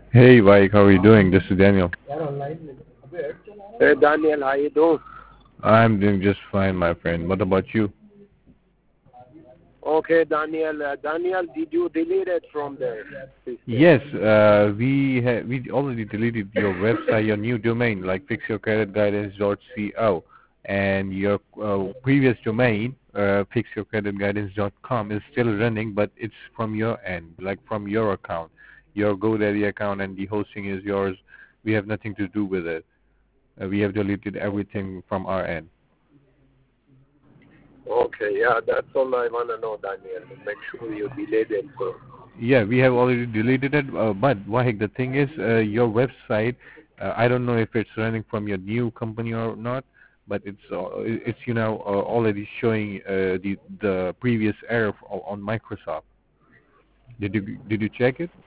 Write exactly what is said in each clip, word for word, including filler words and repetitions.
Hey Mike, how are you doing? This is Daniel. Hey Daniel, how you doing? I'm doing just fine, my friend. What about you? Okay, Daniel. Uh, Daniel, did you delete it from the system? Yes, uh, we ha- we already deleted your website, your new domain, like fix your credit guidance dot co, and your uh, previous domain, uh, fix your credit guidance dot com, is still running, but it's from your end, like from your account, your GoDaddy account, and the hosting is yours. We have nothing to do with it. Uh, we have deleted everything from our end. Okay, yeah, that's all I want to know, Daniel. Make sure you delete it. So. Yeah, we have already deleted it, uh, but Wahid, the thing is, uh, your website, uh, I don't know if it's running from your new company or not, but it's uh, it's you know uh, already showing uh, the the previous error f- on Microsoft. Did you did you check it?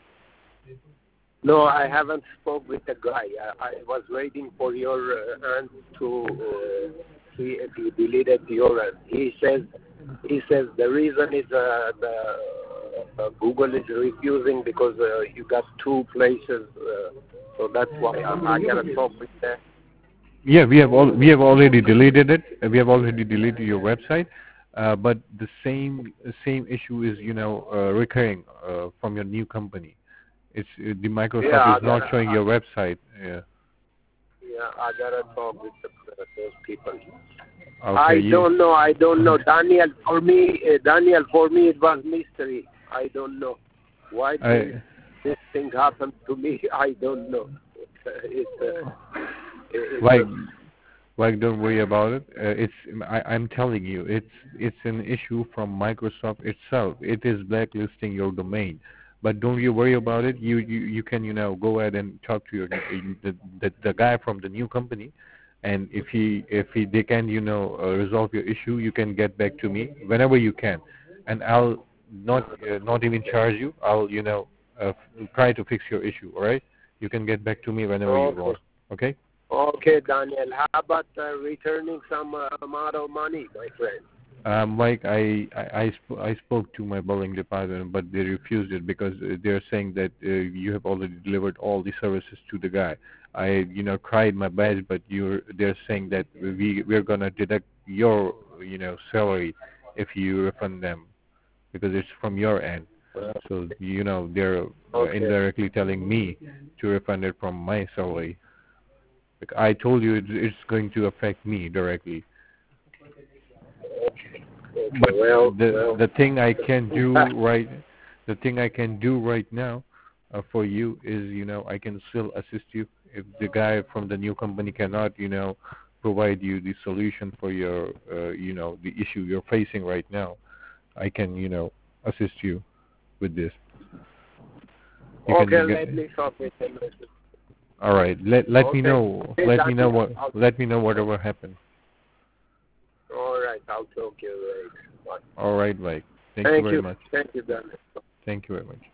No, I haven't spoke with the guy. I, I was waiting for your uh, aunt to uh, see if you deleted your end. He says he says the reason is uh, the uh, Google is refusing because uh, you got two places, uh, so that's why I, I gotta talk with them. Yeah, we have all we have already deleted it. Uh, We have already deleted your website, uh, but the same same issue is you know uh, recurring uh, from your new company. It's uh, the Microsoft Yeah, is I not gotta. showing I, your website. Yeah. Yeah, I gotta talk with the, those people. Okay. I You. don't know. I don't know. Daniel, for me, uh, Daniel, for me, it was mystery. I don't know why this I this thing happened to me. I don't know. It's uh, it's, uh, it's like uh, like don't worry about it. Uh, it's I, I'm telling you, it's it's an issue from Microsoft itself. It is blacklisting your domain. But don't you worry about it. You you, you can you know go ahead and talk to your the, the the guy from the new company, and if he if he they can you know uh, resolve your issue, you can get back to me whenever you can, and I'll not uh, not even charge you. I'll you know uh, try to fix your issue. All right? You can get back to me whenever you okay. want. Okay? Okay, Daniel. How about uh, returning some uh, amount of money, my friend? Um, Mike, I I, I, sp- I spoke to my billing department, but they refused it because uh, they're saying that uh, you have already delivered all the services to the guy. I you know tried my best, but you're they're saying that we we're gonna deduct your you know salary if you refund them because it's from your end. Uh, So you know they're uh, okay. indirectly telling me to refund it from my salary. Like I told you, it's, it's going to affect me directly. Okay. Okay. But Well, the well. the thing I can do right, the thing I can do right now uh, for you is, you know, I can still assist you. If the guy from the new company cannot, you know, provide you the solution for your, uh, you know, the issue you're facing right now, I can, you know, assist you with this. You Okay, can get. let me talk with him. All right. Let let me Okay. know. Hey, Let me know Daniel. what. I'll, Let me know whatever happened. all right. I'll talk to you later. Bye. All right, Mike. Thank you Thank very you. much. Thank you, Daniel. Thank you very much.